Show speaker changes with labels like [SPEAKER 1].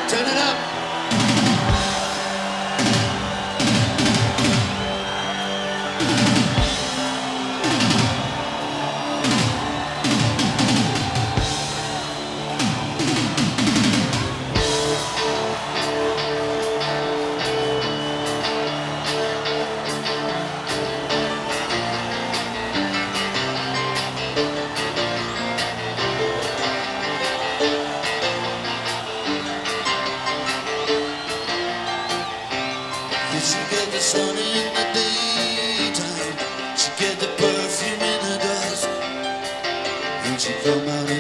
[SPEAKER 1] Turn it up. She get the sun in the daytime, she get the perfume in the dusk, and she come out